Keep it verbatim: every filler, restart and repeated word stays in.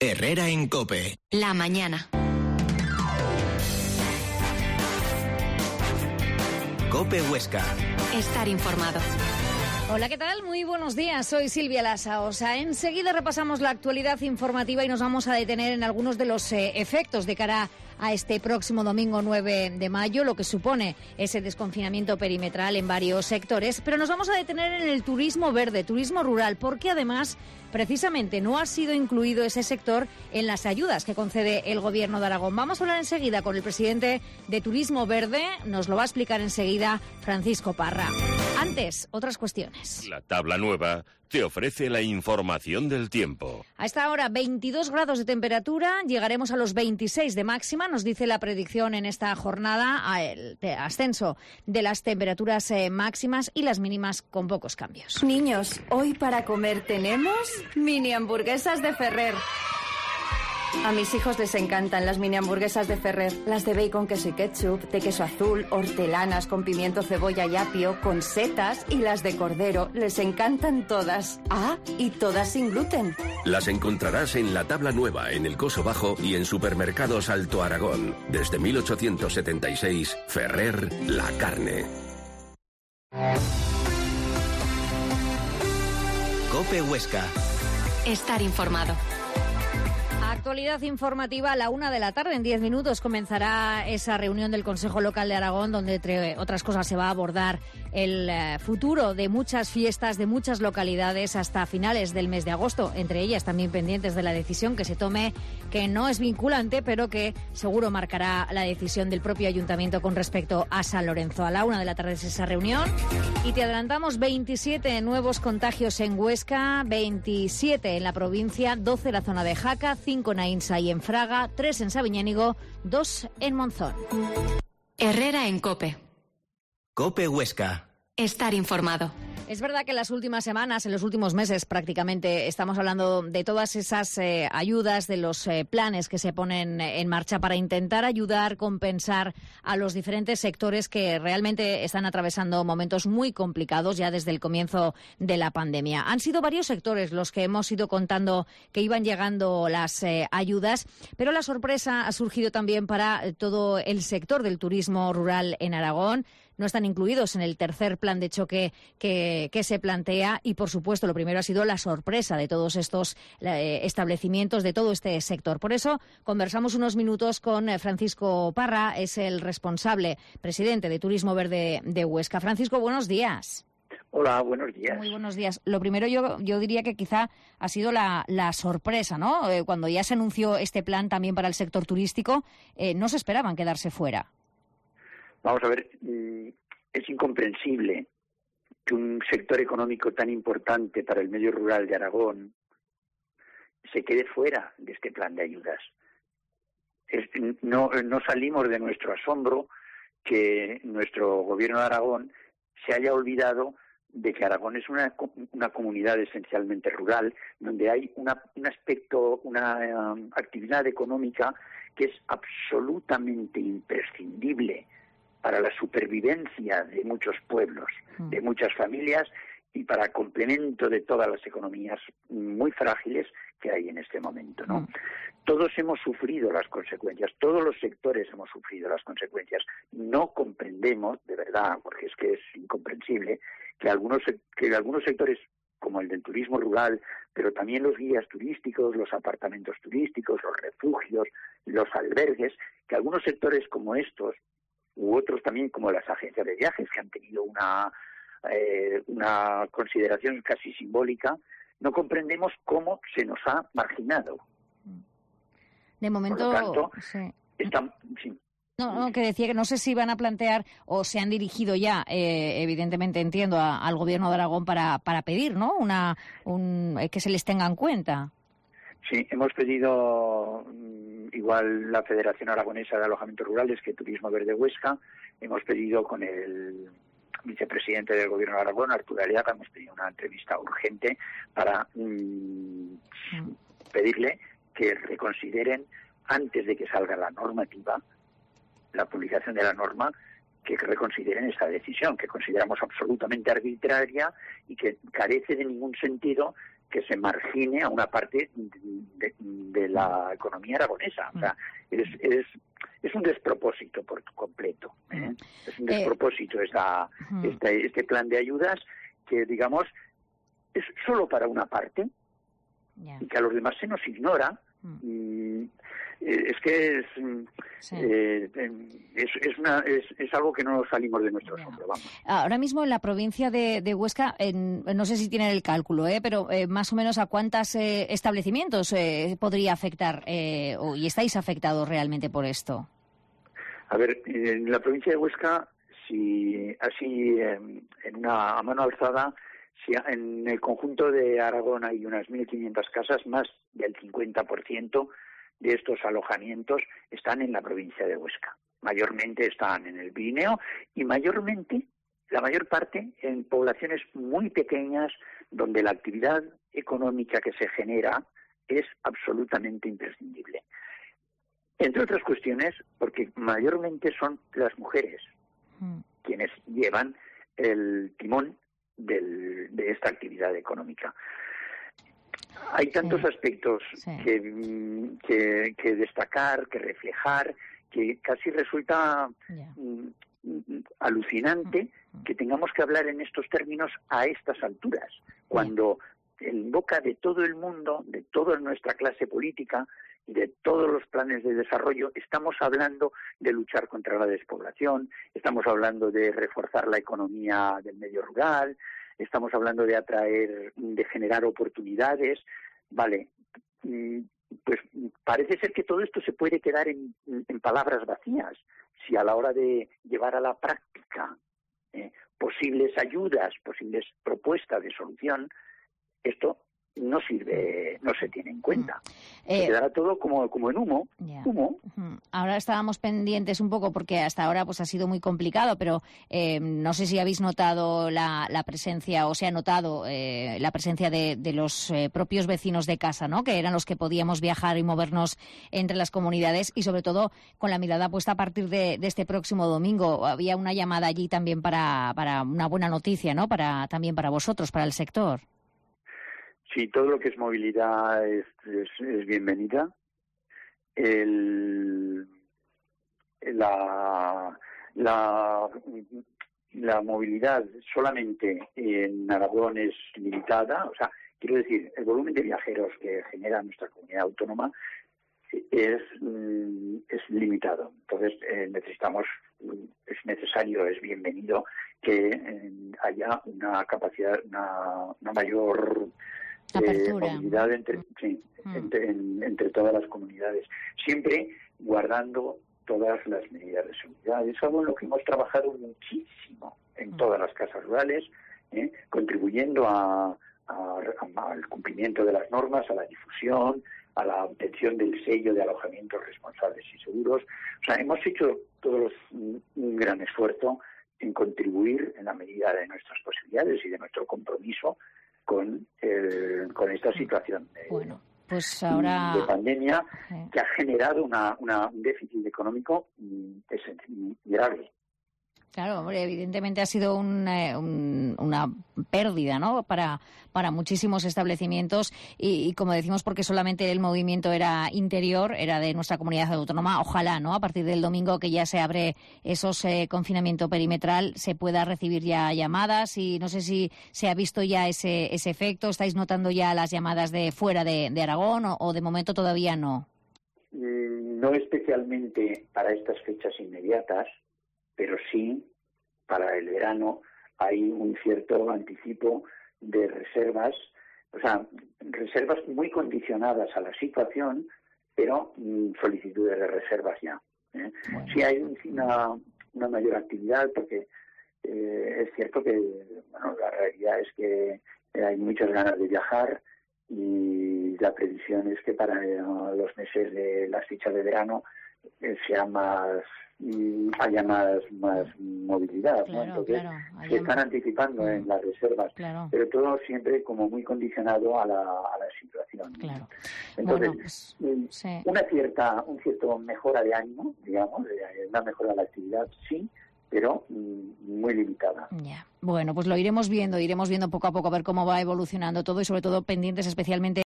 Herrera en COPE. La mañana. COPE Huesca. Estar informado. Hola, ¿qué tal? Muy buenos días, soy Silvia Lasaosa. Enseguida repasamos la actualidad informativa y nos vamos a detener en algunos de los eh, efectos de cara a este próximo domingo nueve de mayo, lo que supone ese desconfinamiento perimetral en varios sectores, pero nos vamos a detener en el turismo verde, turismo rural, porque además precisamente no ha sido incluido ese sector en las ayudas que concede el Gobierno de Aragón. Vamos a hablar enseguida con el presidente de Turismo Verde, nos lo va a explicar enseguida Francisco Parra. Antes, otras cuestiones. La tabla nueva te ofrece la información del tiempo. A esta hora, veintidós grados de temperatura, llegaremos a los veintiséis de máxima, nos dice la predicción en esta jornada, el ascenso de las temperaturas eh, máximas y las mínimas con pocos cambios. Niños, hoy para comer tenemos mini hamburguesas de Ferrer. A mis hijos les encantan las mini hamburguesas de Ferrer. Las de bacon, queso y ketchup, de queso azul, hortelanas con pimiento, cebolla y apio, con setas, y las de cordero. Les encantan todas. Ah, y todas sin gluten. Las encontrarás en la tabla nueva, en el Coso Bajo y en Supermercados Alto Aragón. Desde mil ochocientos setenta y seis, Ferrer, la carne. COPE Huesca. Estar informado. Actualidad informativa a la una de la tarde. En diez minutos comenzará esa reunión del Consejo Local de Aragón, donde, entre otras cosas, se va a abordar el eh, futuro de muchas fiestas, de muchas localidades hasta finales del mes de agosto. Entre ellas también pendientes de la decisión que se tome, que no es vinculante, pero que seguro marcará la decisión del propio ayuntamiento con respecto a San Lorenzo. A la una de la tarde es esa reunión. Y te adelantamos veintisiete nuevos contagios en Huesca, veintisiete en la provincia, doce en la zona de Jaca, cinco en Ainsa y en Fraga, tres en Sabiñánigo, dos en Monzón. Herrera en COPE. COPE Huesca. Estar informado. Es verdad que en las últimas semanas, en los últimos meses prácticamente, estamos hablando de todas esas eh, ayudas, de los eh, planes que se ponen en marcha para intentar ayudar, compensar a los diferentes sectores que realmente están atravesando momentos muy complicados ya desde el comienzo de la pandemia. Han sido varios sectores los que hemos ido contando que iban llegando las eh, ayudas, pero la sorpresa ha surgido también para eh, todo el sector del turismo rural en Aragón. No están incluidos en el tercer plan de choque que, que se plantea y, por supuesto, lo primero ha sido la sorpresa de todos estos eh, establecimientos, de todo este sector. Por eso conversamos unos minutos con eh, Francisco Parra, es el responsable, presidente de Turismo Verde de Huesca. Francisco, buenos días. Hola, buenos días. Muy buenos días. Lo primero yo, yo diría que quizá ha sido la, la sorpresa, ¿no? Eh, cuando ya se anunció este plan también para el sector turístico, eh, no se esperaban quedarse fuera. Vamos a ver, es incomprensible que un sector económico tan importante para el medio rural de Aragón se quede fuera de este plan de ayudas. Es, no, no salimos de nuestro asombro que nuestro gobierno de Aragón se haya olvidado de que Aragón es una, una comunidad esencialmente rural, donde hay una, un aspecto, una um, actividad económica que es absolutamente imprescindible para la supervivencia de muchos pueblos, de muchas familias y para complemento de todas las economías muy frágiles que hay en este momento, ¿no? Mm. Todos hemos sufrido las consecuencias, todos los sectores hemos sufrido las consecuencias. No comprendemos, de verdad, porque es que es incomprensible, que algunos, que algunos sectores, como el del turismo rural, pero también los guías turísticos, los apartamentos turísticos, los refugios, los albergues, que algunos sectores como estos, u otros también como las agencias de viajes, que han tenido una, eh, una consideración casi simbólica, no comprendemos cómo se nos ha marginado. De momento, por lo tanto, sí. Están, sí. No, no, que decía que no sé si van a plantear o se han dirigido ya, eh, evidentemente entiendo, a, al Gobierno de Aragón para, para pedir, ¿no? Una, un, que se les tenga en cuenta. Sí, hemos pedido, igual la Federación Aragonesa de Alojamientos Rurales que Turismo Verde Huesca, hemos pedido con el vicepresidente del Gobierno de Aragón, Arturo Aliaga, hemos pedido una entrevista urgente para mmm, pedirle que reconsideren, antes de que salga la normativa, la publicación de la norma, que reconsideren esa decisión, que consideramos absolutamente arbitraria y que carece de ningún sentido que se margine a una parte de, de la economía aragonesa. O sea, es, es, es un despropósito por completo. ¿eh? Es un despropósito esta, este, este plan de ayudas que, digamos, es solo para una parte y que a los demás se nos ignora. Y es que es, sí. eh, es, es, una, es, es algo que no salimos de nuestro asombro, vamos. Ahora mismo en la provincia de, de Huesca, en, no sé si tienen el cálculo, ¿eh? pero eh, más o menos a cuántos eh, establecimientos eh, podría afectar eh, o, y estáis afectados realmente por esto. A ver, en la provincia de Huesca, si así eh, en una a mano alzada, si en el conjunto de Aragón hay unas mil quinientas casas, más del cincuenta por ciento de estos alojamientos están en la provincia de Huesca. Mayormente están en el Pirineo y mayormente, la mayor parte, en poblaciones muy pequeñas donde la actividad económica que se genera es absolutamente imprescindible. Entre otras cuestiones, porque mayormente son las mujeres mm. quienes llevan el timón Del, de esta actividad económica. Hay tantos sí, aspectos sí. Que, que, que destacar, que reflejar, que casi resulta yeah. mm, alucinante mm. que tengamos que hablar en estos términos a estas alturas, cuando yeah. en boca de todo el mundo, de toda nuestra clase política y de todos los planes de desarrollo, estamos hablando de luchar contra la despoblación, estamos hablando de reforzar la economía del medio rural, estamos hablando de atraer, de generar oportunidades. Vale, pues parece ser que todo esto se puede quedar en, en palabras vacías, si a la hora de llevar a la práctica eh, posibles ayudas, posibles propuestas de solución, esto no sirve, no se tiene en cuenta. Eh, se quedará todo como, como en humo, yeah. humo. Uh-huh. Ahora estábamos pendientes un poco porque hasta ahora pues ha sido muy complicado, pero eh, no sé si habéis notado la, la presencia o se ha notado eh, la presencia de, de los eh, propios vecinos de casa, ¿no? Que eran los que podíamos viajar y movernos entre las comunidades y sobre todo con la mirada puesta a partir de, de este próximo domingo. Había una llamada allí también para, para una buena noticia, ¿no? Para también para vosotros, para el sector. Sí, todo lo que es movilidad es, es, es bienvenida. El, la, la, la movilidad solamente en Aragón es limitada. O sea, quiero decir, el volumen de viajeros que genera nuestra comunidad autónoma es, es limitado. Entonces, eh, necesitamos, es necesario, es bienvenido que eh, haya una capacidad, una, una mayor Eh, movilidad entre, sí, mm. entre, en, entre todas las comunidades, siempre guardando todas las medidas de seguridad. Es algo en lo que hemos trabajado muchísimo en mm. todas las casas rurales, ¿eh? contribuyendo a, a, a, al cumplimiento de las normas, a la difusión, a la obtención del sello de alojamientos responsables y seguros. O sea, hemos hecho todos un, un gran esfuerzo en contribuir en la medida de nuestras posibilidades y de nuestro compromiso con el, con esta situación de, bueno, pues ahora... de pandemia que ha generado una, una, un déficit económico grave. Claro, hombre, evidentemente ha sido un, eh, un, una pérdida, ¿no? Para, para muchísimos establecimientos y, y, como decimos, porque solamente el movimiento era interior, era de nuestra comunidad autónoma. Ojalá, ¿no? A partir del domingo que ya se abre esos eh, confinamiento perimetral, se pueda recibir ya llamadas y no sé si se ha visto ya ese, ese efecto. ¿Estáis notando ya las llamadas de fuera de, de Aragón o, o de momento todavía no? No especialmente para estas fechas inmediatas, pero sí, para el verano hay un cierto anticipo de reservas, o sea, reservas muy condicionadas a la situación, pero mm, solicitudes de reservas ya. ¿eh? Bueno. Sí hay una, una mayor actividad, porque eh, es cierto que bueno, la realidad es que hay muchas ganas de viajar y la previsión es que para eh, los meses de las fechas de verano eh, sea más... haya más, más movilidad, claro, ¿no? Entonces claro, se están anticipando en las reservas, claro. pero todo siempre como muy condicionado a la, a la situación. Claro. Entonces, bueno, pues, sí. una cierta, un cierto mejora de ánimo, digamos, una mejora de la actividad, sí, pero mm, muy limitada. Ya. Bueno, pues lo iremos viendo, iremos viendo poco a poco a ver cómo va evolucionando todo y sobre todo pendientes especialmente